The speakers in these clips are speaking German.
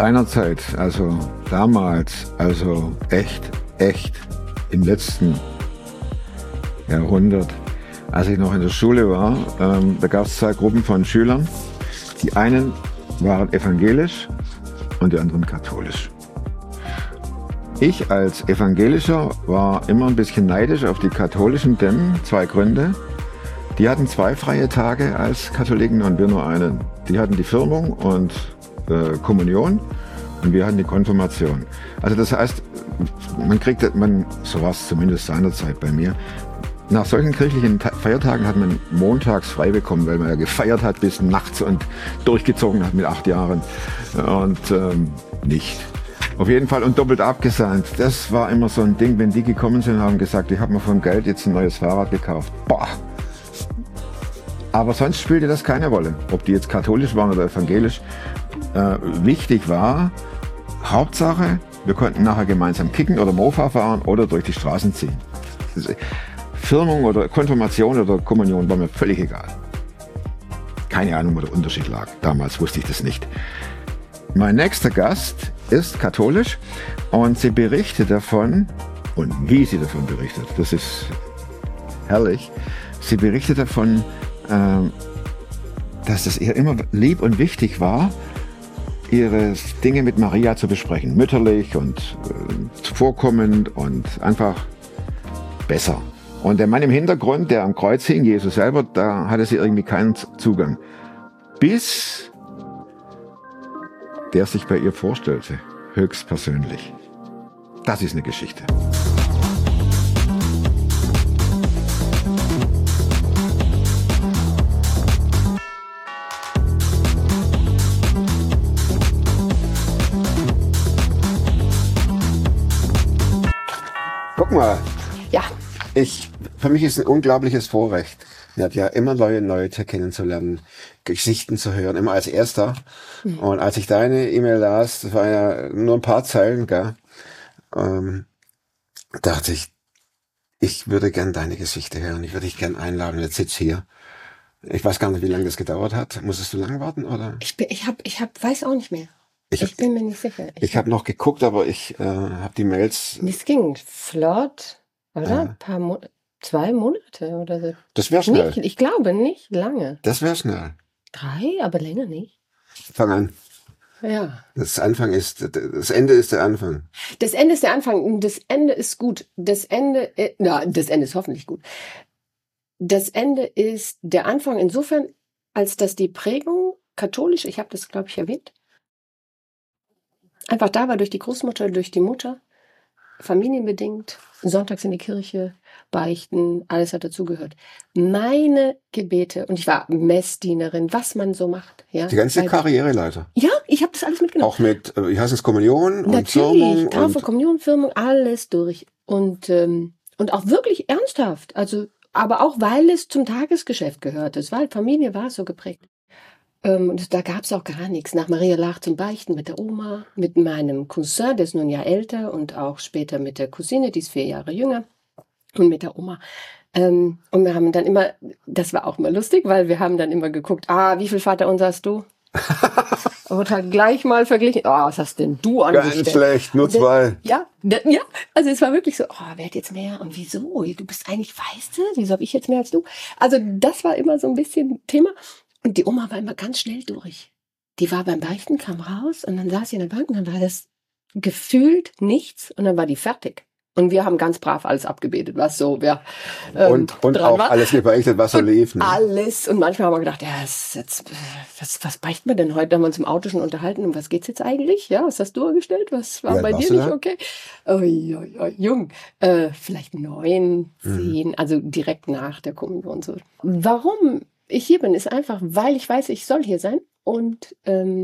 Seinerzeit, also damals, also echt im letzten Jahrhundert, als ich noch in der Schule war, da gab es 2 Gruppen von Schülern. Die einen waren evangelisch und die anderen katholisch. Ich als Evangelischer war immer ein bisschen neidisch auf die Katholischen, denn 2 Gründe. Die hatten 2 freie Tage als Katholiken und wir nur einen. Die hatten die Firmung und Kommunion und wir hatten die Konfirmation. Also das heißt, so war es zumindest seinerzeit bei mir, nach solchen kirchlichen Feiertagen hat man montags frei bekommen, weil man ja gefeiert hat bis nachts und durchgezogen hat mit 8 Jahren und nicht. Auf jeden Fall und doppelt abgesandt. Das war immer so ein Ding, wenn die gekommen sind und haben gesagt, ich habe mir von Geld jetzt ein neues Fahrrad gekauft. Boah! Aber sonst spielte das keine Rolle, ob die jetzt katholisch waren oder evangelisch. Wichtig war, Hauptsache, wir konnten nachher gemeinsam kicken oder Mofa fahren oder durch die Straßen ziehen. Firmung oder Konfirmation oder Kommunion war mir völlig egal. Keine Ahnung, wo der Unterschied lag. Damals wusste ich das nicht. Mein nächster Gast ist katholisch und sie berichtet davon, und wie sie davon berichtet, das ist herrlich. Sie berichtet davon, dass es ihr immer lieb und wichtig war, ihre Dinge mit Maria zu besprechen. Mütterlich und zuvorkommend und einfach besser. Und der Mann im Hintergrund, der am Kreuz hing, Jesus selber, da hatte sie irgendwie keinen Zugang. Bis der sich bei ihr vorstellte, höchstpersönlich. Das ist eine Geschichte. Guck mal. Ja. Für mich ist ein unglaubliches Vorrecht. Ich habe ja immer neue Leute kennenzulernen, Geschichten zu hören, immer als Erster. Mhm. Und als ich deine E-Mail las, das war ja nur ein paar Zeilen, gell, dachte ich würde gern deine Geschichte hören. Ich würde dich gern einladen. Jetzt sitz hier. Ich weiß gar nicht, wie lange das gedauert hat. Musstest du lang warten, oder? Weiß auch nicht mehr. Ich bin mir nicht sicher. Ich habe noch geguckt, aber ich habe die Mails. Es ging flott, oder? 2 Monate oder so. Das wäre schnell. Ich glaube nicht lange. Das wäre schnell. 3, aber länger nicht. Fang an. Ja. Das Ende ist der Anfang. Das Ende ist der Anfang. Das Ende ist gut. Das Ende ist hoffentlich gut. Das Ende ist der Anfang insofern, als dass die Prägung katholisch, ich habe das, glaube ich, erwähnt, einfach da war durch die Großmutter, durch die Mutter, familienbedingt, sonntags in die Kirche, beichten, alles hat dazugehört. Meine Gebete, und ich war Messdienerin, was man so macht. Ja, die ganze Karriereleiter. Ja, ich habe das alles mitgenommen. Auch mit, wie heißt es, Kommunion und Firmung? Taufe, Kommunion, Firmung, alles durch. Und auch wirklich ernsthaft. Also, aber auch, weil es zum Tagesgeschäft gehörte. Familie war so geprägt. Und da gab es auch gar nichts. Nach Maria Lach zum Beichten mit der Oma, mit meinem Cousin, der ist nun ja älter, und auch später mit der Cousine, die ist 4 Jahre jünger, und mit der Oma. Und wir haben dann immer, das war auch mal lustig, weil wir haben dann immer geguckt, wie viel Vaterunser hast du? Und halt gleich mal verglichen, was hast denn du angestellt? Ganz schlecht, nur 2. Ja, also es war wirklich so, wer hat jetzt mehr und wieso? Du bist eigentlich, weißt du, wieso habe ich jetzt mehr als du? Also das war immer so ein bisschen Thema. Und die Oma war immer ganz schnell durch. Die war beim Beichten, kam raus und dann saß sie in der Bank und dann war das gefühlt nichts und dann war die fertig. Und wir haben ganz brav alles abgebetet, was so, und auch war. Alles gebeichtet, was so lief. Ne? Alles. Und manchmal haben wir gedacht, was beichten wir denn heute? Da haben wir uns im Auto schon unterhalten. Um was geht's jetzt eigentlich? Ja, was hast du angestellt? Was war bei dir nicht okay? Jung. Vielleicht 9, 10, also direkt nach der Kommunion. So. Warum ich hier bin, ist einfach, weil ich weiß, ich soll hier sein. Und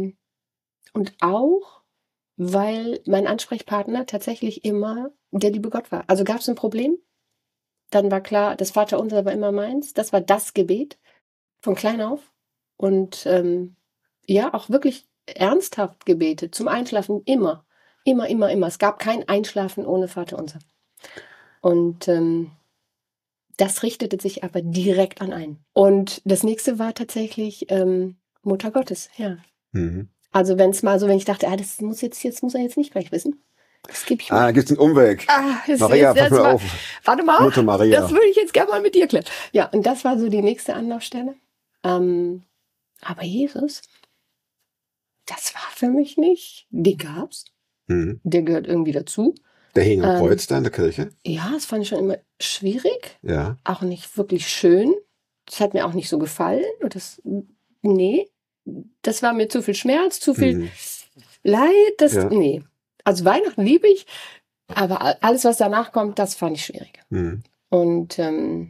auch, weil mein Ansprechpartner tatsächlich immer der liebe Gott war. Also gab es ein Problem, dann war klar, das Vaterunser war immer meins. Das war das Gebet von klein auf. Und auch wirklich ernsthaft gebetet. Zum Einschlafen immer. Immer. Es gab kein Einschlafen ohne Vaterunser. Und das richtete sich aber direkt an einen. Und das nächste war tatsächlich Mutter Gottes, ja. Mhm. Also wenn es mal so, wenn ich dachte, das muss jetzt muss er jetzt nicht gleich wissen. Das gebe ich mir. Gibt's einen Umweg. Maria, pass mal auf. Warte mal, Mutter Maria. das würde ich jetzt gerne mal mit dir klären. Ja, und das war so die nächste Anlaufstelle. Aber Jesus, das war für mich nicht. Den gab's. Der gehört irgendwie dazu. Der hing am Kreuz da in der Kirche. Ja, das fand ich schon immer schwierig. Ja. Auch nicht wirklich schön. Das hat mir auch nicht so gefallen. Nee, das war mir zu viel Schmerz, zu viel Leid. Nee. Also Weihnachten liebe ich, aber alles, was danach kommt, das fand ich schwierig. Und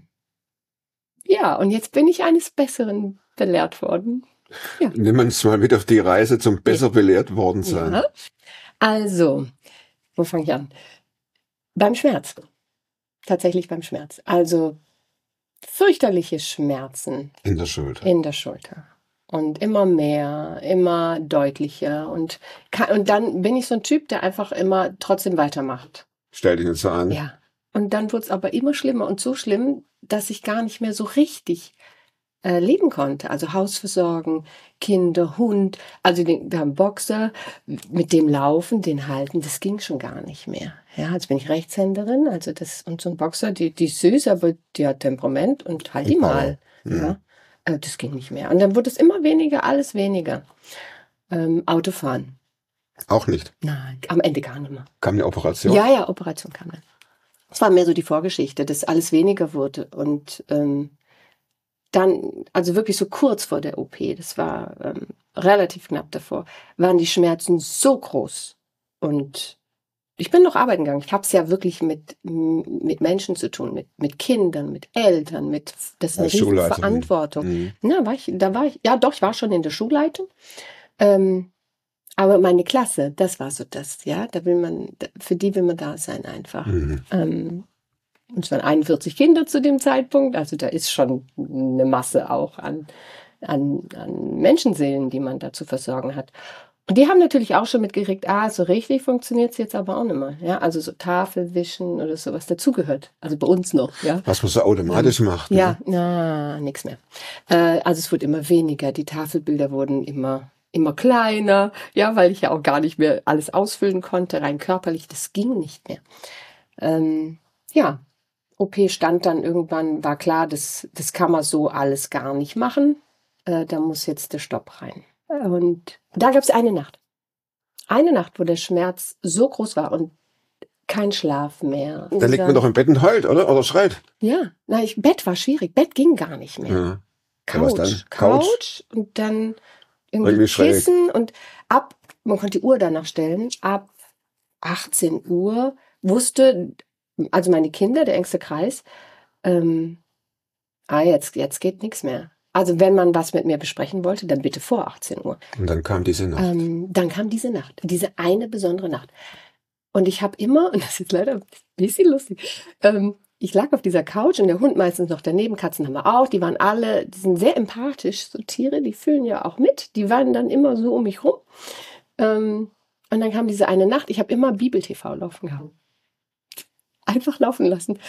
und jetzt bin ich eines Besseren belehrt worden. Ja. Nimm uns mal mit auf die Reise zum besser belehrt worden sein. Ja. Also, wo fange ich an? Beim Schmerz. Tatsächlich beim Schmerz. Also fürchterliche Schmerzen. In der Schulter. In der Schulter. Und immer mehr, immer deutlicher. Und dann bin ich so ein Typ, der einfach immer trotzdem weitermacht. Stell dich nicht so an. Ja. Und dann wurde es aber immer schlimmer und so schlimm, dass ich gar nicht mehr so richtig leben konnte. Also Haus versorgen, Kinder, Hund. Also wir haben Boxer, mit dem Laufen, den halten, das ging schon gar nicht mehr. Ja, jetzt bin ich Rechtshänderin, und so ein Boxer, die ist süß, aber die hat Temperament und halt die mal. Ja, das ging nicht mehr. Und dann wurde es immer weniger, alles weniger. Autofahren. Auch nicht? Nein, am Ende gar nicht mehr. Kam eine Operation? Ja, Operation kam dann. Das war mehr so die Vorgeschichte, dass alles weniger wurde und dann, also wirklich so kurz vor der OP, das war relativ knapp davor, waren die Schmerzen so groß. Und ich bin noch arbeiten gegangen. Ich habe es ja wirklich mit Menschen zu tun, mit Kindern, mit Eltern, das ist eine riesige Verantwortung. Ja, ich war schon in der Schulleitung. Aber meine Klasse, das war so das, ja, für die will man da sein einfach. Und es waren 41 Kinder zu dem Zeitpunkt, also da ist schon eine Masse auch an Menschenseelen, die man da zu versorgen hat. Und die haben natürlich auch schon mitgekriegt, so richtig funktioniert es jetzt aber auch nicht mehr. Ja, also so Tafelwischen oder sowas dazugehört. Also bei uns noch, ja. Was man so automatisch macht. Ja, nichts mehr. Also es wurde immer weniger, die Tafelbilder wurden immer kleiner, ja, weil ich ja auch gar nicht mehr alles ausfüllen konnte, rein körperlich, das ging nicht mehr. OP stand dann irgendwann, war klar, das kann man so alles gar nicht machen. Da muss jetzt der Stopp rein. Und da gab es eine Nacht. Eine Nacht, wo der Schmerz so groß war und kein Schlaf mehr. Da liegt man doch im Bett und heult, oder? Oder schreit. Ja, Bett war schwierig. Bett ging gar nicht mehr. Ja. Couch und dann irgendwie Kissen und man konnte die Uhr danach stellen, ab 18 Uhr wusste, also meine Kinder, der engste Kreis, jetzt geht nichts mehr. Also wenn man was mit mir besprechen wollte, dann bitte vor 18 Uhr. Und dann kam diese Nacht. Diese eine besondere Nacht. Und ich habe immer, und das ist leider ein bisschen lustig, ich lag auf dieser Couch und der Hund meistens noch daneben, Katzen haben wir auch, die sind sehr empathisch, so Tiere, die fühlen ja auch mit, die waren dann immer so um mich rum. Und dann kam diese eine Nacht, ich habe immer Bibel-TV laufen gehabt. Einfach laufen lassen,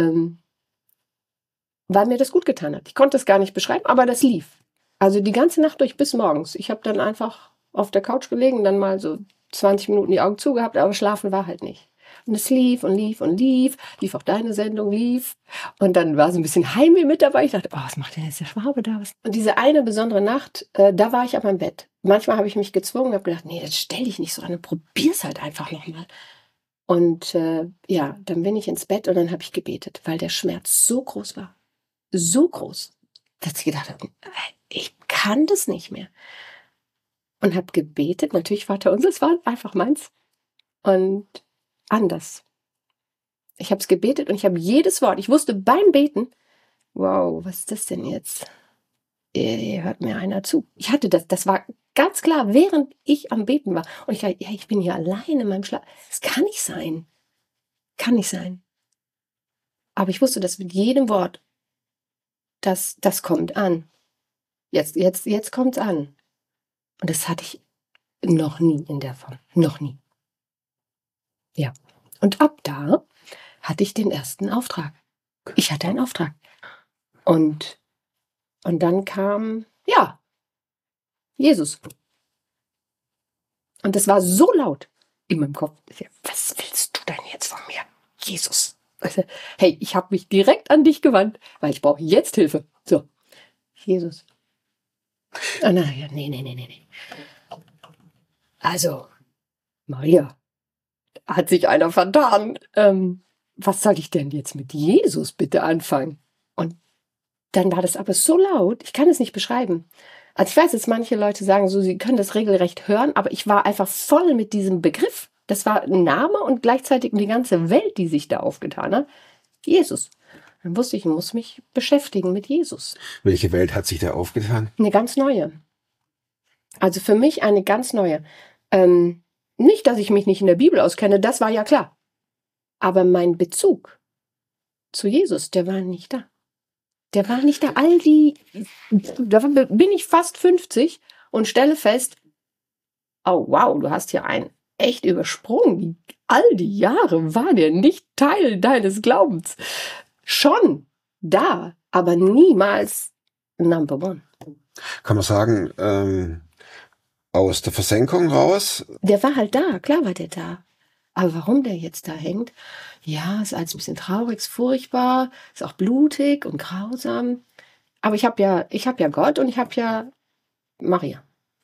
weil mir das gut getan hat. Ich konnte es gar nicht beschreiben, aber das lief. Also die ganze Nacht durch bis morgens. Ich habe dann einfach auf der Couch gelegen, dann mal so 20 Minuten die Augen zugehabt, aber schlafen war halt nicht. Und es lief und lief und lief auch deine Sendung, lief. Und dann war so ein bisschen Heimweh mit dabei. Ich dachte, was macht denn jetzt der Schwabe da? Und diese eine besondere Nacht, da war ich an meinem Bett. Manchmal habe ich mich gezwungen, habe gedacht, nee, jetzt stell dich nicht so an und probier's halt einfach nochmal. Und dann bin ich ins Bett und dann habe ich gebetet, weil der Schmerz so groß war. So groß, dass ich gedacht habe, ich kann das nicht mehr. Und habe gebetet, natürlich Vaterunser, es war einfach meins. Und anders. Ich habe es gebetet und ich habe jedes Wort, ich wusste beim Beten, wow, was ist das denn jetzt? Hier hört mir einer zu. Ich hatte das war ganz klar, während ich am Beten war. Und ich dachte, ich bin hier alleine in meinem Schlaf. Das kann nicht sein. Kann nicht sein. Aber ich wusste, dass mit jedem Wort, das kommt an. Jetzt kommt's an. Und das hatte ich noch nie in der Form. Noch nie. Ja. Und ab da hatte ich den ersten Auftrag. Ich hatte einen Auftrag. Und dann kam, Jesus. Und das war so laut in meinem Kopf. Was willst du denn jetzt von mir? Jesus. Also, hey, ich habe mich direkt an dich gewandt, weil ich brauche jetzt Hilfe. So, Jesus. Ah, nee. Also, Maria, hat sich einer vertan. Was soll ich denn jetzt mit Jesus bitte anfangen? Und dann war das aber so laut, ich kann es nicht beschreiben. Also ich weiß, dass manche Leute sagen, so, sie können das regelrecht hören, aber ich war einfach voll mit diesem Begriff. Das war ein Name und gleichzeitig die ganze Welt, die sich da aufgetan hat. Jesus. Dann wusste ich muss mich beschäftigen mit Jesus. Welche Welt hat sich da aufgetan? Eine ganz neue. Also für mich eine ganz neue. Nicht, dass ich mich nicht in der Bibel auskenne, das war ja klar. Aber mein Bezug zu Jesus, der war nicht da. Der war nicht da. Da bin ich fast 50 und stelle fest, oh wow, du hast hier einen echt übersprungen. All die Jahre war der nicht Teil deines Glaubens. Schon da, aber niemals Number One. Kann man sagen, aus der Versenkung raus? Der war halt da, klar war der da. Aber warum der jetzt da hängt? Ja, ist alles ein bisschen traurig, ist furchtbar, ist auch blutig und grausam. Aber ich habe ja Gott und ich habe ja Maria.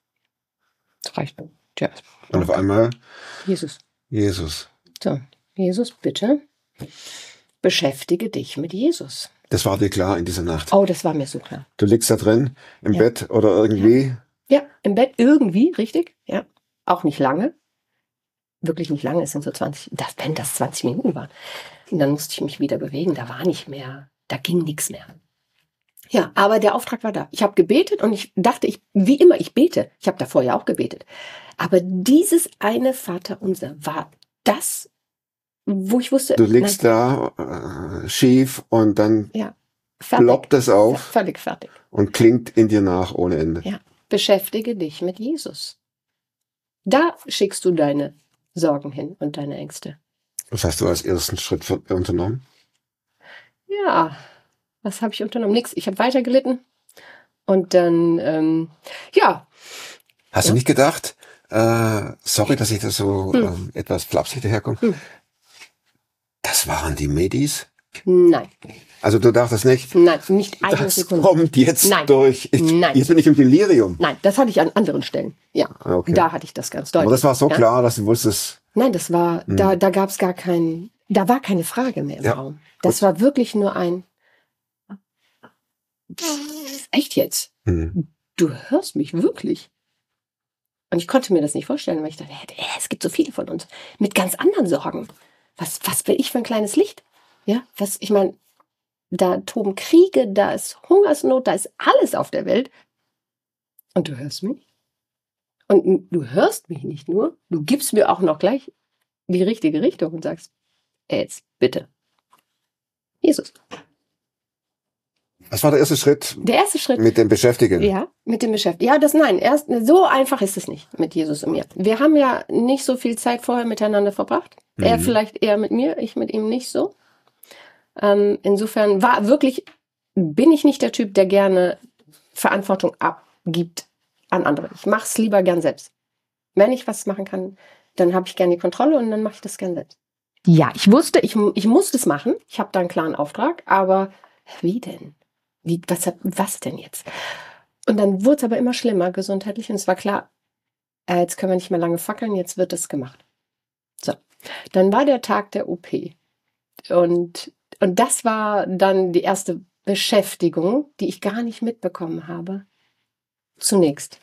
Das reicht. Ja. Und auf einmal Jesus. So, Jesus, bitte beschäftige dich mit Jesus. Das war dir klar in dieser Nacht? Oh, das war mir so klar. Du liegst da drin im Bett oder irgendwie? Ja, im Bett irgendwie, richtig. Ja, auch nicht lange. Wirklich nicht lange, es sind so 20, wenn das 20 Minuten waren. Und dann musste ich mich wieder bewegen, da war nicht mehr, da ging nichts mehr. Ja, aber der Auftrag war da. Ich habe gebetet und ich dachte, wie immer, ich bete. Ich habe davor ja auch gebetet. Aber dieses eine Vaterunser war das, wo ich wusste... Du liegst da schief und dann ploppt es auf. Völlig fertig. Und klingt in dir nach ohne Ende. Ja, beschäftige dich mit Jesus. Da schickst du deine Sorgen hin und deine Ängste. Was hast du als ersten Schritt unternommen? Ja, was habe ich unternommen? Nix. Ich habe weiter gelitten. Und dann, Hast du nicht gedacht, sorry, dass ich da so etwas flapsig daherkomme, das waren die Medis? Nein. Also du dachtest nicht? Nein, nicht eine das Sekunde. Kommt jetzt durch. Nein. Jetzt bin ich im Delirium. Nein, das hatte ich an anderen Stellen. Ja, okay. Da hatte ich das ganz deutlich. Aber das war so klar, dass du wusstest... Nein, das war, da gab es da war keine Frage mehr im Raum. Das war wirklich nur ein, echt jetzt? Du hörst mich wirklich? Und ich konnte mir das nicht vorstellen, weil ich dachte, es gibt so viele von uns mit ganz anderen Sorgen. Was bin ich für ein kleines Licht? Ja, ich meine, da toben Kriege, da ist Hungersnot, da ist alles auf der Welt. Und du hörst mich? Und du hörst mich nicht nur, du gibst mir auch noch gleich die richtige Richtung und sagst, jetzt bitte, Jesus. Was war der erste Schritt? Der erste Schritt. Mit dem Beschäftigen? Ja, mit dem Beschäftigen. Ja, so einfach ist es nicht mit Jesus und mir. Wir haben ja nicht so viel Zeit vorher miteinander verbracht. Er vielleicht eher mit mir, ich mit ihm nicht so. Insofern bin ich nicht der Typ, der gerne Verantwortung abgibt an andere. Ich mache es lieber gern selbst. Wenn ich was machen kann, dann habe ich gerne die Kontrolle und dann mache ich das gern selbst. Ja, ich wusste, ich muss das machen. Ich habe da einen klaren Auftrag, aber wie denn? Was denn jetzt? Und dann wurde es aber immer schlimmer gesundheitlich und es war klar, jetzt können wir nicht mehr lange fackeln, jetzt wird es gemacht. So, dann war der Tag der OP und das war dann die erste Beschäftigung, die ich gar nicht mitbekommen habe. Zunächst.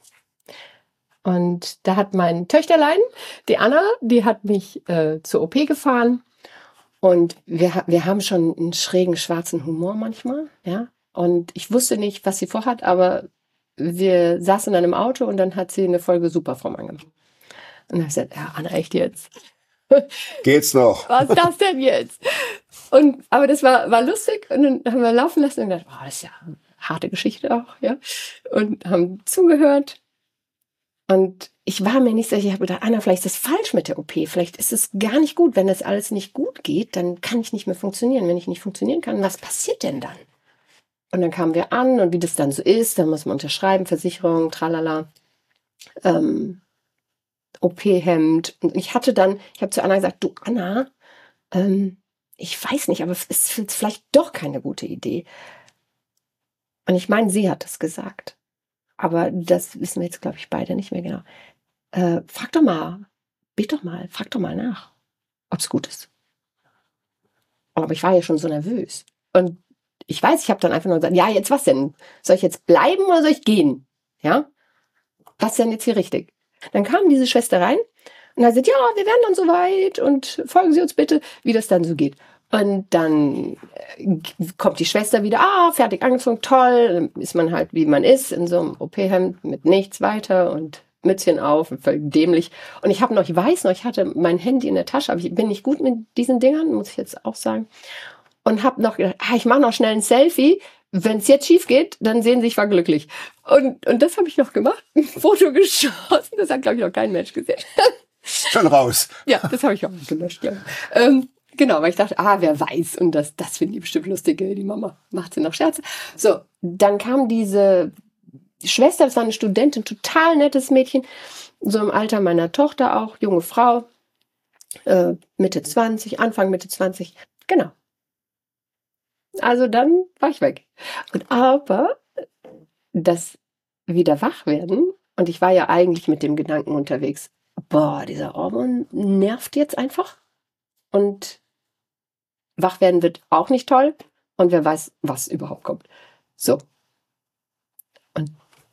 Und da hat mein Töchterlein, die Anna, die hat mich zur OP gefahren. Und wir haben schon einen schrägen schwarzen Humor manchmal, ja. Und ich wusste nicht, was sie vorhat, aber wir saßen dann im Auto und dann hat sie eine Folge Superfrom angemacht. Und dann habe ich gesagt, ja, Anna, echt jetzt? Geht's noch? Was ist das denn jetzt? Aber das war lustig und dann haben wir laufen lassen und gedacht, das ist ja eine harte Geschichte auch, ja. Und haben zugehört. Und ich war mir nicht sicher, ich habe gedacht, Anna, vielleicht ist das falsch mit der OP. Vielleicht ist es gar nicht gut. Wenn das alles nicht gut geht, dann kann ich nicht mehr funktionieren. Wenn ich nicht funktionieren kann, was passiert denn dann? Und dann kamen wir an und wie das dann so ist, dann muss man unterschreiben, Versicherung, tralala. OP-Hemd. Und ich habe zu Anna gesagt, du Anna, ich weiß nicht, aber es ist vielleicht doch keine gute Idee. Und ich meine, sie hat das gesagt. Aber das wissen wir jetzt, glaube ich, beide nicht mehr genau. Frag doch mal nach, ob es gut ist. Aber ich war ja schon so nervös. Und ich weiß, ich habe dann einfach nur gesagt, ja, jetzt was denn? Soll ich jetzt bleiben oder soll ich gehen? Ja? Was ist denn jetzt hier richtig? Dann kam diese Schwester rein und hat gesagt, ja, wir werden dann soweit und folgen Sie uns bitte, wie das dann so geht. Und dann kommt die Schwester wieder, fertig angezogen, toll. Dann ist man halt, wie man ist, in so einem OP-Hemd mit nichts weiter und Mützchen auf und völlig dämlich. Und ich hatte mein Handy in der Tasche, aber ich bin nicht gut mit diesen Dingern, muss ich jetzt auch sagen. Und habe noch gedacht, ich mache noch schnell ein Selfie. Wenn es jetzt schief geht, dann sehen Sie, ich war glücklich. Und das habe ich noch gemacht, ein Foto geschossen. Das hat, glaube ich, noch kein Mensch gesehen. Schon raus. Ja, das habe ich auch nicht gelöscht. Ja. Genau, weil ich dachte, wer weiß. Und das finden die bestimmt lustig. Die Mama macht sie noch Scherze. So, dann kam diese Schwester, das war eine Studentin, total nettes Mädchen. So im Alter meiner Tochter auch, junge Frau. Mitte 20, Anfang Mitte 20. Genau. Also dann war ich weg. Aber das wieder wach werden, und ich war ja eigentlich mit dem Gedanken unterwegs, dieser Ormond nervt jetzt einfach. Und wach werden wird auch nicht toll. Und wer weiß, was überhaupt kommt. So. Und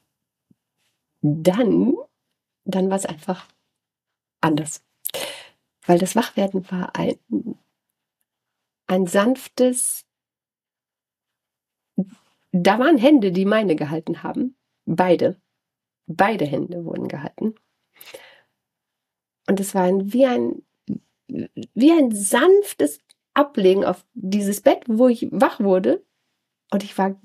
dann war es einfach anders. Weil das Wachwerden war ein sanftes. Da waren Hände, die meine gehalten haben. Beide Hände wurden gehalten. Und es war wie ein sanftes Ablegen auf dieses Bett, wo ich wach wurde. Und ich war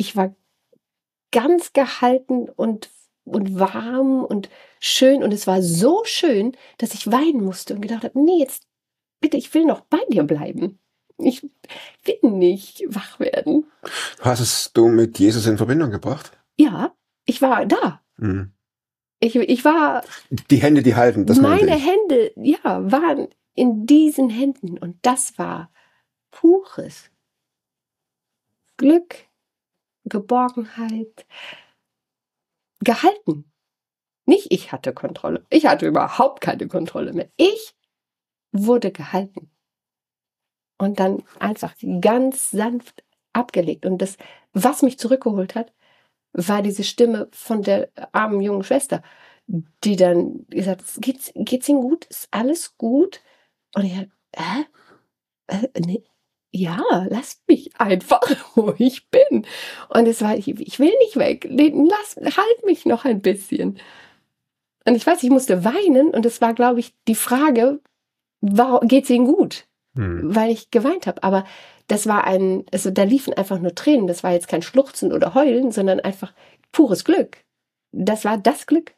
ganz gehalten und warm und schön. Und es war so schön, dass ich weinen musste und gedacht habe, nee, jetzt bitte, ich will noch bei dir bleiben. Ich will nicht wach werden. Hast du mit Jesus in Verbindung gebracht? Ja, ich war da. Mhm. Ich war... Die Hände, die halten, das meinte ich. Meine Hände, ja, waren in diesen Händen. Und das war pures Glück, Geborgenheit, gehalten. Nicht ich hatte Kontrolle. Ich hatte überhaupt keine Kontrolle mehr. Ich wurde gehalten. Und dann einfach ganz sanft abgelegt. Und das, was mich zurückgeholt hat, war diese Stimme von der armen jungen Schwester, die dann gesagt hat, geht's Ihnen gut? Ist alles gut? Und ich nee. Ja, lasst mich einfach, wo ich bin. Und es war, ich will nicht weg. Halt mich noch ein bisschen. Und ich weiß, ich musste weinen. Und es war, glaube ich, die Frage, geht's Ihnen gut? Weil ich geweint habe. Aber das war da liefen einfach nur Tränen. Das war jetzt kein Schluchzen oder Heulen, sondern einfach pures Glück. Das war das Glück.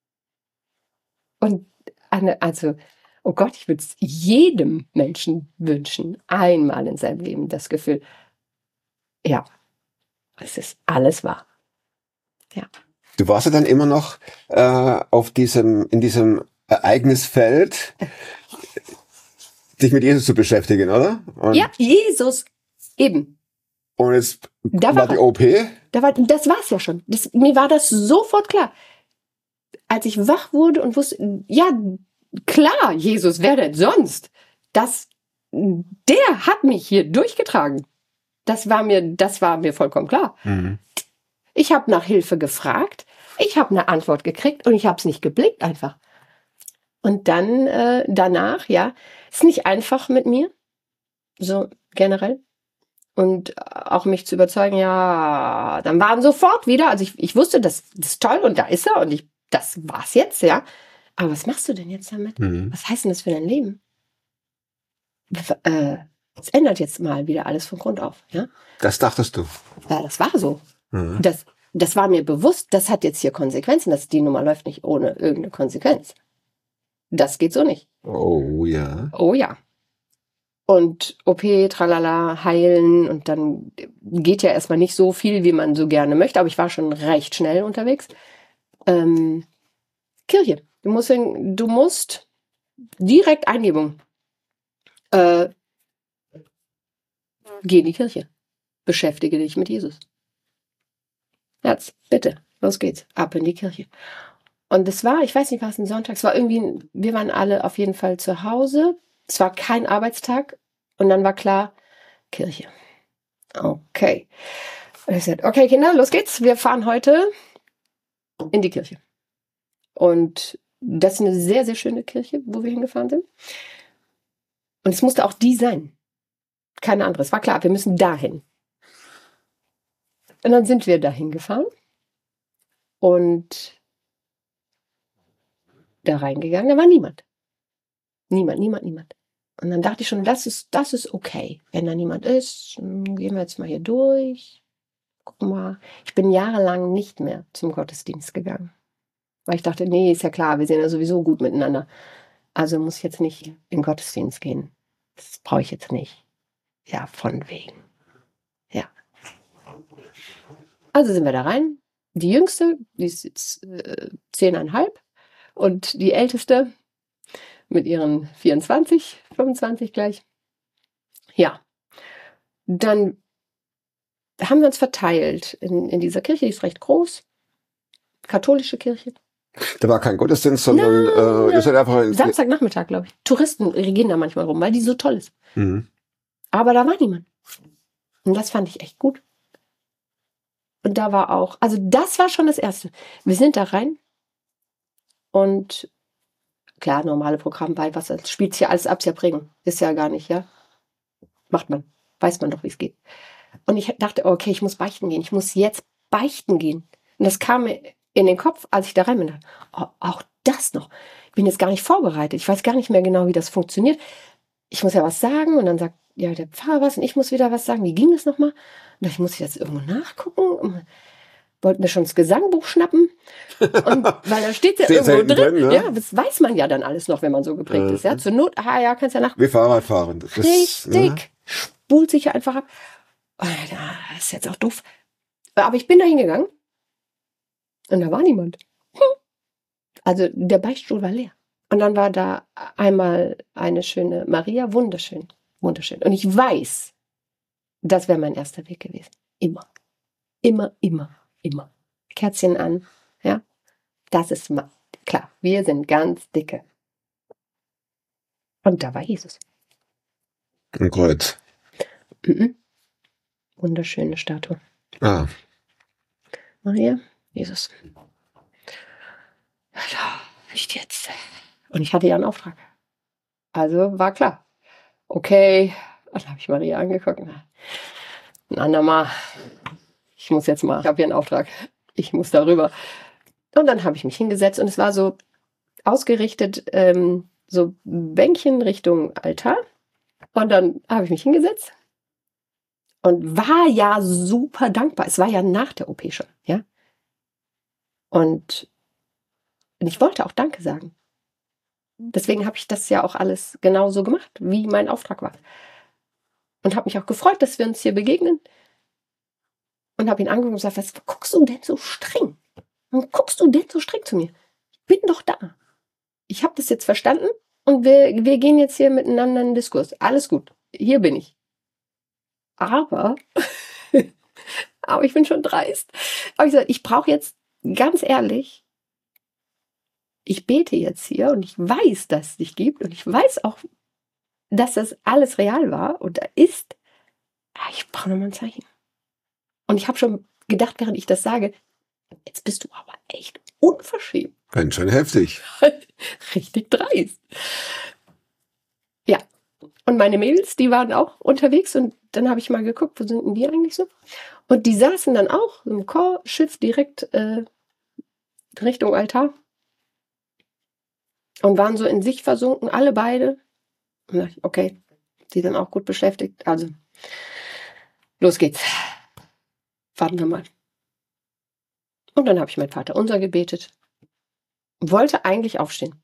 Und also, oh Gott, ich würde es jedem Menschen wünschen, einmal in seinem Leben das Gefühl, ja, es ist alles wahr. Ja. Du warst ja dann immer noch in diesem Ereignisfeld, dich mit Jesus zu beschäftigen, oder? Und ja, Jesus, eben. Und jetzt war die OP? Das war's ja schon. Mir war das sofort klar. Als ich wach wurde und wusste, ja, klar, Jesus, wer denn sonst? Der hat mich hier durchgetragen. Das war mir vollkommen klar. Mhm. Ich habe nach Hilfe gefragt, ich habe eine Antwort gekriegt und ich habe es nicht geblickt einfach. Und dann danach, ja, ist nicht einfach mit mir, so generell. Und auch mich zu überzeugen, ja, dann waren sofort wieder, also ich wusste, das ist toll und da ist er und das war's jetzt, ja. Aber was machst du denn jetzt damit? Mhm. Was heißt denn das für dein Leben? Es ändert jetzt mal wieder alles von Grund auf, ja. Das dachtest du? Ja, das war so. Mhm. Das war mir bewusst, das hat jetzt hier Konsequenzen, die Nummer läuft nicht ohne irgendeine Konsequenz. Das geht so nicht. Oh ja. Oh ja. Und OP, tralala, heilen und dann geht ja erstmal nicht so viel, wie man so gerne möchte, aber ich war schon recht schnell unterwegs. Kirche. Du musst direkt Eingebung. Geh in die Kirche. Beschäftige dich mit Jesus. Herz, bitte, los geht's. Ab in die Kirche. Und es war, ich weiß nicht, war es ein Sonntag, es war irgendwie, wir waren alle auf jeden Fall zu Hause. Es war kein Arbeitstag. Und dann war klar, Kirche. Okay. Und ich sagte, okay, Kinder, los geht's. Wir fahren heute in die Kirche. Und das ist eine sehr, sehr schöne Kirche, wo wir hingefahren sind. Und es musste auch die sein. Keine andere. Es war klar, wir müssen dahin. Und dann sind wir dahin gefahren und da reingegangen. Da war niemand. Niemand. Und dann dachte ich schon, das ist okay. Wenn da niemand ist, gehen wir jetzt mal hier durch. Guck mal. Ich bin jahrelang nicht mehr zum Gottesdienst gegangen. Weil ich dachte, nee, ist ja klar, wir sind ja sowieso gut miteinander. Also muss ich jetzt nicht in den Gottesdienst gehen. Das brauche ich jetzt nicht. Ja, von wegen. Ja. Also sind wir da rein. Die Jüngste, die ist jetzt 10,5. Und die Älteste mit ihren 24, 25 gleich. Ja. Dann haben wir uns verteilt in dieser Kirche, die ist recht groß. Katholische Kirche. Da war kein Gottesdienst, sondern ihr seid einfach... Samstagnachmittag, glaube ich. Touristen gehen da manchmal rum, weil die so toll ist. Mhm. Aber da war niemand. Und das fand ich echt gut. Und da war auch, also das war schon das Erste. Wir sind da rein und klar, normale Programmwahl, was spielt hier alles ab, ist ja bringen. Ist ja gar nicht, ja. Macht man. Weiß man doch, wie es geht. Und ich dachte, okay, ich muss beichten gehen. Ich muss jetzt beichten gehen. Und das kam mir in den Kopf, als ich da rein bin. Oh, auch das noch. Ich bin jetzt gar nicht vorbereitet. Ich weiß gar nicht mehr genau, wie das funktioniert. Ich muss ja was sagen und dann sagt ja der Pfarrer was und ich muss wieder was sagen. Wie ging das nochmal? Und ich muss jetzt irgendwo nachgucken. Wollten wir schon das Gesangbuch schnappen. Und, weil da steht ja irgendwo drin. Ja, das weiß man ja dann alles noch, wenn man so geprägt ist. Ja, zur Not, ja, kannst ja nach. Wie Fahrradfahren. Richtig. Spult sich ja einfach ab. Oh, das ist jetzt auch doof. Aber ich bin da hingegangen und da war niemand. Also der Beichtstuhl war leer. Und dann war da einmal eine schöne Maria, wunderschön. Wunderschön. Und ich weiß, das wäre mein erster Weg gewesen. Immer. Immer. Kerzchen an. Ja. Das ist mal klar. Wir sind ganz dicke. Und da war Jesus. Ein Kreuz. Mhm. Wunderschöne Statue. Ah. Maria, Jesus. Ja, nicht jetzt. Und ich hatte ja einen Auftrag. Also war klar. Okay. Und dann habe ich Maria angeguckt. Ein andermal. Ich muss jetzt mal. Ich habe hier einen Auftrag. Ich muss darüber. Und dann habe ich mich hingesetzt und es war so ausgerichtet, so Bänkchen Richtung Altar. Und dann habe ich mich hingesetzt und war ja super dankbar. Es war ja nach der OP schon, ja. Und ich wollte auch Danke sagen. Deswegen habe ich das ja auch alles genauso gemacht, wie mein Auftrag war. Und habe mich auch gefreut, dass wir uns hier begegnen. Und habe ihn angeguckt und gesagt, was guckst du denn so streng? Warum guckst du denn so streng zu mir? Ich bin doch da. Ich habe das jetzt verstanden und wir gehen jetzt hier miteinander in den Diskurs. Alles gut, hier bin ich. Aber ich bin schon dreist. Aber ich sage, ich brauche jetzt, ganz ehrlich, ich bete jetzt hier und ich weiß, dass es dich gibt und ich weiß auch, dass das alles real war und da ist, ich brauche nochmal ein Zeichen. Und ich habe schon gedacht, während ich das sage, jetzt bist du aber echt unverschämt. Ganz schön heftig. Richtig dreist. Ja. Und meine Mädels, die waren auch unterwegs und dann habe ich mal geguckt, wo sind denn die eigentlich so? Und die saßen dann auch im Chorschiff direkt Richtung Altar und waren so in sich versunken, alle beide. Und dachte ich, okay, die sind auch gut beschäftigt. Also, los geht's. Warten wir mal. Und dann habe ich mein Vaterunser gebetet. Wollte eigentlich aufstehen.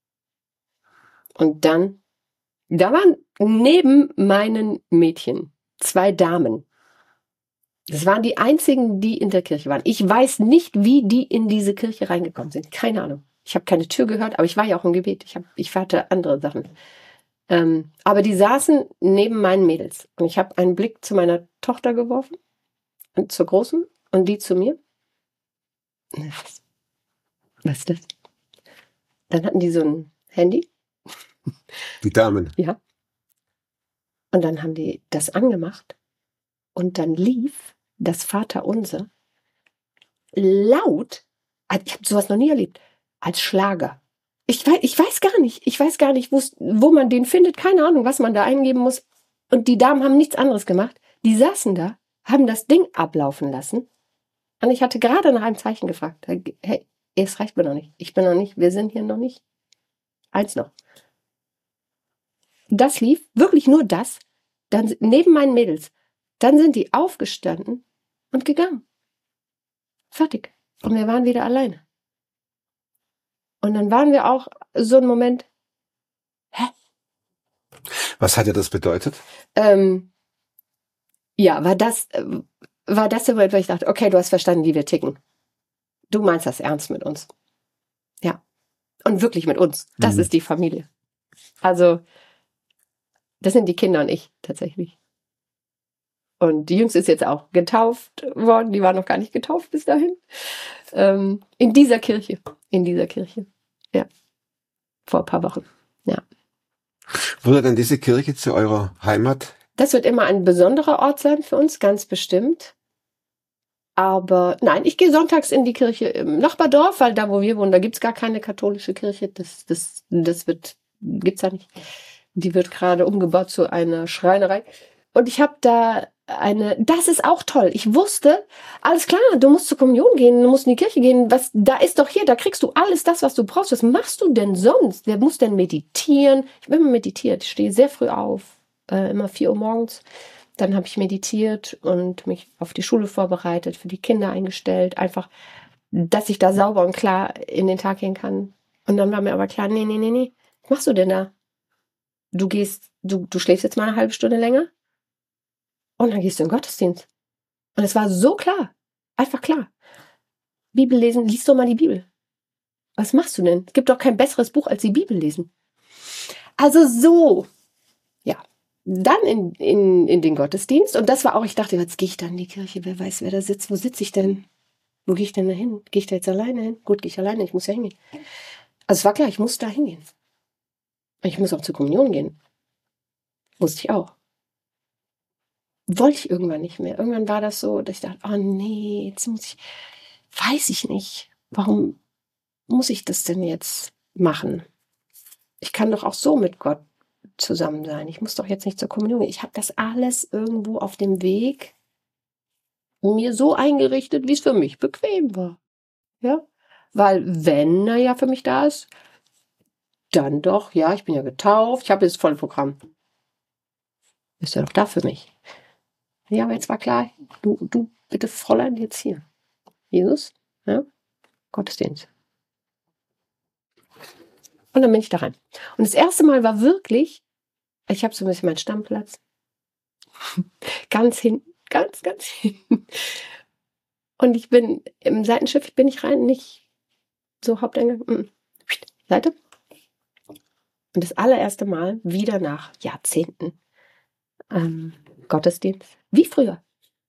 Und dann, da waren neben meinen Mädchen 2 Damen. Das waren die einzigen, die in der Kirche waren. Ich weiß nicht, wie die in diese Kirche reingekommen sind. Keine Ahnung. Ich habe keine Tür gehört, aber ich war ja auch im Gebet. Ich hatte andere Sachen. Aber die saßen neben meinen Mädels. Und ich habe einen Blick zu meiner Tochter geworfen und zur Großen und die zu mir. Was ist das? Dann hatten die so ein Handy. Die Damen. Ja. Und dann haben die das angemacht. Und dann lief das Vaterunser laut. Ich habe sowas noch nie erlebt. Als Schlager. Ich weiß gar nicht, wo man den findet. Keine Ahnung, was man da eingeben muss. Und die Damen haben nichts anderes gemacht. Die saßen da, haben das Ding ablaufen lassen. Und ich hatte gerade nach einem Zeichen gefragt. Hey, es reicht mir noch nicht. Ich bin noch nicht, wir sind hier noch nicht. Eins noch. Das lief, wirklich nur das. Dann neben meinen Mädels. Dann sind die aufgestanden und gegangen. Fertig. Und wir waren wieder alleine. Und dann waren wir auch so ein Moment, hä? Was hat dir das bedeutet? Ja, war das der Moment, wo ich dachte, okay, du hast verstanden, wie wir ticken. Du meinst das ernst mit uns. Ja. Und wirklich mit uns. Das ist die Familie. Also, das sind die Kinder und ich tatsächlich. Und die Jüngste ist jetzt auch getauft worden. Die war noch gar nicht getauft bis dahin. In dieser Kirche. Ja. Vor ein paar Wochen. Ja. Wurde denn diese Kirche zu eurer Heimat? Das wird immer ein besonderer Ort sein für uns, ganz bestimmt. Aber nein, ich gehe sonntags in die Kirche im Nachbardorf, weil da, wo wir wohnen, da gibt es gar keine katholische Kirche. Das gibt's da nicht. Die wird gerade umgebaut zu einer Schreinerei. Und ich habe da das ist auch toll. Ich wusste, alles klar, du musst zur Kommunion gehen, du musst in die Kirche gehen. Da ist doch hier, da kriegst du alles das, was du brauchst. Was machst du denn sonst? Wer muss denn meditieren? Ich habe immer meditiert. Ich stehe sehr früh auf, immer 4 Uhr morgens. Dann habe ich meditiert und mich auf die Schule vorbereitet, für die Kinder eingestellt. Einfach, dass ich da sauber und klar in den Tag gehen kann. Und dann war mir aber klar, nee. Was machst du denn da? Du schläfst jetzt mal eine halbe Stunde länger und dann gehst du in den Gottesdienst. Und es war so klar. Einfach klar. Bibel lesen, lies doch mal die Bibel. Was machst du denn? Es gibt doch kein besseres Buch als die Bibel lesen. Also so. Ja. Dann in den Gottesdienst. Und das war auch, ich dachte, jetzt gehe ich da in die Kirche. Wer weiß, wer da sitzt. Wo sitze ich denn? Wo gehe ich denn da hin? Gehe ich da jetzt alleine hin? Gut, gehe ich alleine. Ich muss ja hingehen. Also es war klar, ich muss da hingehen. Ich muss auch zur Kommunion gehen. Wusste ich auch. Wollte ich irgendwann nicht mehr. Irgendwann war das so, dass ich dachte, oh nee, jetzt weiß ich nicht. Warum muss ich das denn jetzt machen? Ich kann doch auch so mit Gott zusammen sein. Ich muss doch jetzt nicht zur Kommunion gehen. Ich habe das alles irgendwo auf dem Weg mir so eingerichtet, wie es für mich bequem war. Ja, weil wenn er ja für mich da ist, dann doch, ja, ich bin ja getauft, ich habe jetzt das volle Programm. Ist ja doch da für mich. Ja, aber jetzt war klar, du bitte Fräulein jetzt hier. Jesus, ja, Gottesdienst. Und dann bin ich da rein. Und das erste Mal war wirklich, ich habe so ein bisschen meinen Stammplatz. Ganz hinten, ganz hinten. Und ich bin im Seitenschiff, bin ich rein, nicht so Haupteingang. Seite. Und das allererste Mal wieder nach Jahrzehnten Gottesdienst. Wie früher.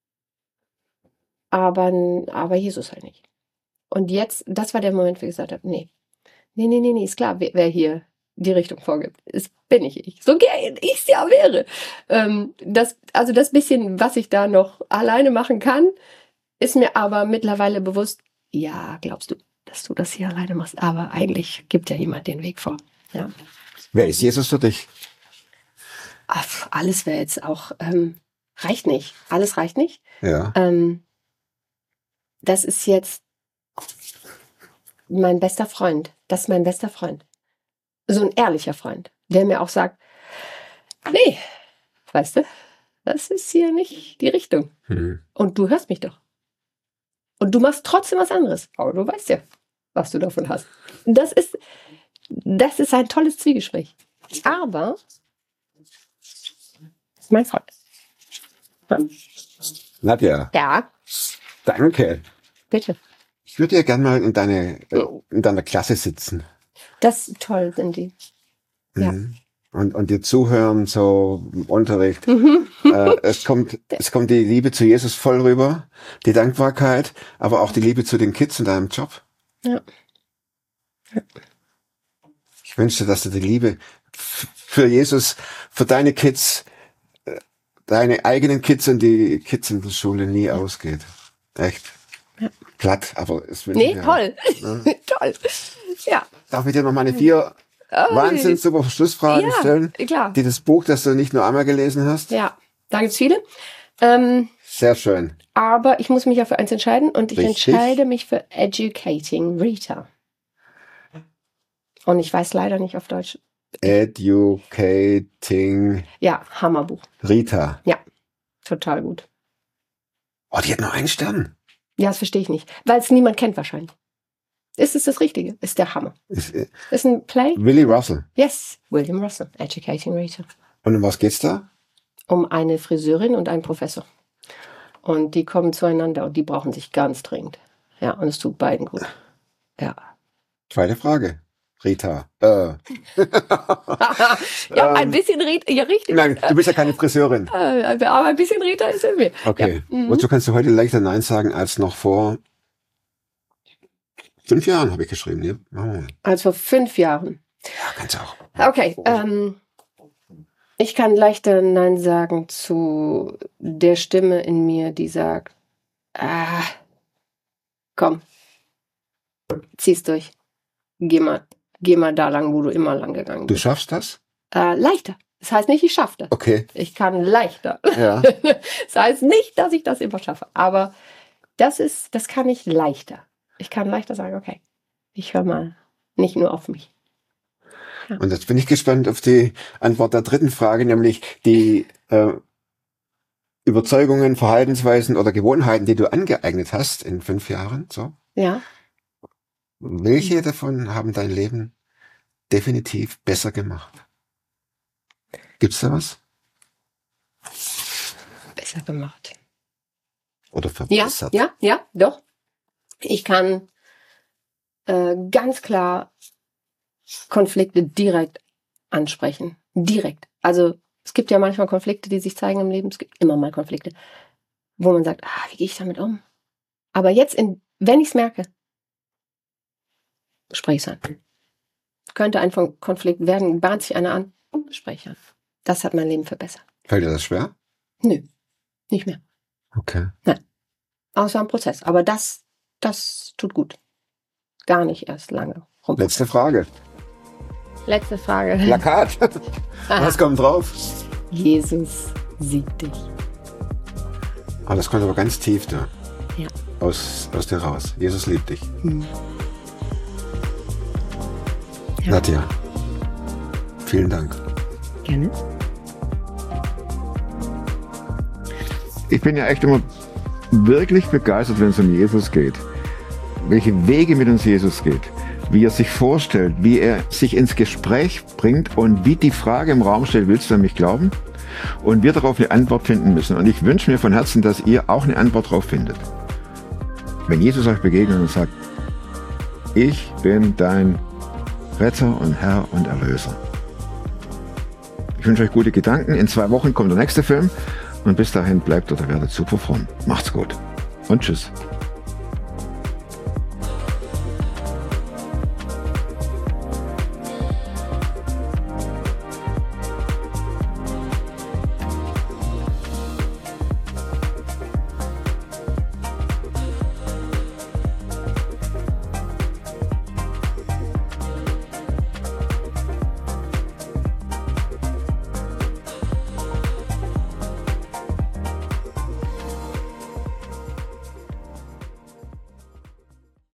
Aber Jesus halt nicht. Und jetzt, das war der Moment, wo ich gesagt habe, nee, ist klar, wer hier die Richtung vorgibt. Das bin ich. So gern ich es ja wäre. Das bisschen, was ich da noch alleine machen kann, ist mir aber mittlerweile bewusst, ja, glaubst du, dass du das hier alleine machst? Aber eigentlich gibt ja jemand den Weg vor. Ja. Wer ist Jesus für dich? Ach, alles wäre jetzt auch, reicht nicht. Alles reicht nicht. Ja. Das ist jetzt mein bester Freund. Das ist mein bester Freund. So ein ehrlicher Freund, der mir auch sagt, nee, weißt du, das ist hier nicht die Richtung. Und du hörst mich doch. Und du machst trotzdem was anderes. Aber du weißt ja, was du davon hast. Das ist ein tolles Zwiegespräch. Aber mein Freund. Ja. Nadja. Ja. Danke. Bitte. Ich würde ja gerne mal in deine in deiner Klasse sitzen. Das ist toll, sind die. Ja. Und dir zuhören, so im Unterricht. Es kommt die Liebe zu Jesus voll rüber, die Dankbarkeit, aber auch die Liebe zu den Kids in deinem Job. Ja. Ich wünschte, dass du die Liebe für Jesus, für deine Kids, deine eigenen Kids und die Kids in der Schule nie ausgeht. Echt. Ja. Platt, aber es will Nee, toll. Ja. Toll. Ja. Darf ich dir noch meine 4 wahnsinnig super Schlussfragen stellen? Klar. Die das Buch, das du nicht nur einmal gelesen hast? Ja, da gibt's viele. Sehr schön. Aber ich muss mich ja für eins entscheiden und ich Richtig. entscheide mich für Educating Rita. Und ich weiß leider nicht auf Deutsch. Educating Ja, Hammerbuch. Rita. Ja, total gut. Oh, die hat nur 1 Stern. Ja, das verstehe ich nicht. Weil es niemand kennt wahrscheinlich. Ist es das Richtige? Ist der Hammer. Ist ein Play? Willie Russell. Yes, William Russell. Educating Rita. Und um was geht's da? Um eine Friseurin und einen Professor. Und die kommen zueinander und die brauchen sich ganz dringend. Ja, und es tut beiden gut. Ja. Zweite Frage. Rita. Ja, ein bisschen Rita, ja richtig. Nein, du bist ja keine Friseurin. Aber ein bisschen Rita ist in mir. Okay. Ja. Wozu kannst du heute leichter Nein sagen als noch vor 5 Jahren, habe ich geschrieben. Ja? Oh. Als vor 5 Jahren. Ja, kannst du auch. Okay, ich kann leichter Nein sagen zu der Stimme in mir, die sagt, komm, zieh's durch. Geh mal da lang, wo du immer lang gegangen Du bist. schaffst das? Leichter. Das heißt nicht, ich schaffe das. Okay. Ich kann leichter. Ja. Das heißt nicht, dass ich das immer schaffe. Aber das kann ich leichter. Ich kann leichter sagen, okay, ich höre mal nicht nur auf mich. Ja. Und jetzt bin ich gespannt auf die Antwort der 3. Frage, nämlich die Überzeugungen, Verhaltensweisen oder Gewohnheiten, die du angeeignet hast in 5 Jahren. So. Ja. Welche davon haben dein Leben definitiv besser gemacht? Gibt's da was? Besser gemacht. Oder verbessert? Ja, doch. Ich kann ganz klar Konflikte direkt ansprechen. Direkt. Also es gibt ja manchmal Konflikte, die sich zeigen im Leben. Es gibt immer mal Konflikte, wo man sagt, wie gehe ich damit um? Aber jetzt, wenn ich es merke, spreche ich es an. Könnte ein Konflikt werden, bahnt sich einer an, spreche ich an. Das hat mein Leben verbessert. Fällt dir das schwer? Nö, nicht mehr. Okay. Nein. Außer am Prozess. Aber das tut gut. Gar nicht erst lange rum. Letzte Frage. Letzte Frage. Plakat. Was kommt drauf? Jesus sieht dich. Oh, das kommt aber ganz tief da. Ja. Aus dir raus. Jesus liebt dich. Ja. Nadja, vielen Dank. Gerne. Ich bin ja echt immer wirklich begeistert, wenn es um Jesus geht. Welche Wege mit uns Jesus geht. Wie er sich vorstellt, wie er sich ins Gespräch bringt und wie die Frage im Raum stellt, willst du an mich glauben? Und wir darauf eine Antwort finden müssen. Und ich wünsche mir von Herzen, dass ihr auch eine Antwort darauf findet. Wenn Jesus euch begegnet und sagt, ich bin dein Retter und Herr und Erlöser. Ich wünsche euch gute Gedanken. In 2 Wochen kommt der nächste Film. Und bis dahin bleibt oder werdet super fromm. Macht's gut. Und tschüss.